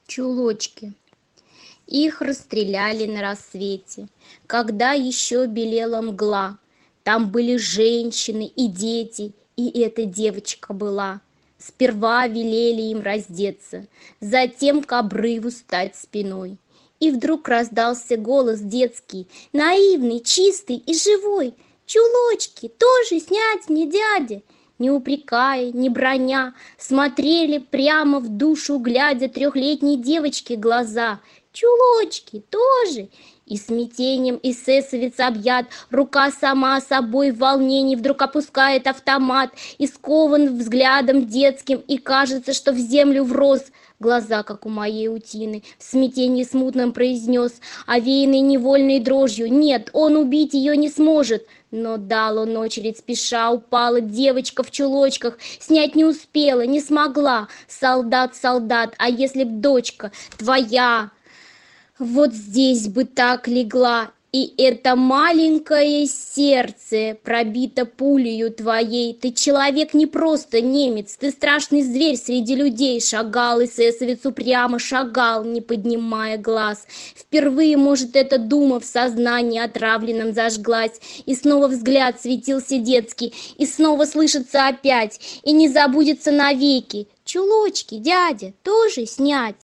Чулочки. Их расстреляли на рассвете, когда еще белела мгла. Там были женщины и дети, и эта девочка была. Сперва велели им раздеться, затем к обрыву стать спиной. И вдруг раздался голос детский, наивный, чистый и живой. «Чулочки тоже снять мне, дядя!» Не упрекая, не броня, смотрели прямо в душу, глядя трехлетней девочке глаза. «Чулочки тоже!» И смятением эсэсовец объят, рука сама собой в волнении вдруг опускает автомат и скован взглядом детским, и кажется, что в землю врос. Глаза, как у моей утины, в смятении смутном произнес, овеянный невольной дрожью: нет, он убить ее не сможет. Но дал он очередь спеша, упала девочка в чулочках, снять не успела, не смогла. Солдат, солдат, а если б дочка твоя вот здесь бы так легла, и это маленькое сердце пробито пулею твоей. Ты человек, не просто немец, ты страшный зверь среди людей. Шагал эсэсовец упрямо, шагал, не поднимая глаз. Впервые, может, эта дума в сознании отравленном зажглась, и снова взгляд светился детский, и снова слышится опять, и не забудется навеки. «Чулочки, дядя, тоже снять?»